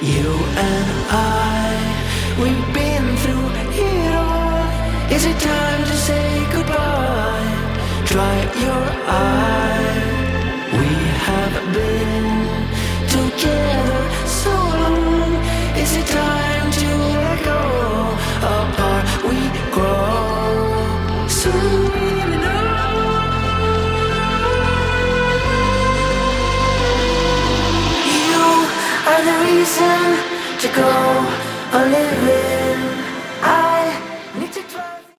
You and I, we've been through it all. Is it time to say goodbye? Dry your eye. We have been together so long. Is it time to let go? Apart we grow. Soon we will know. You are the reason to go on living.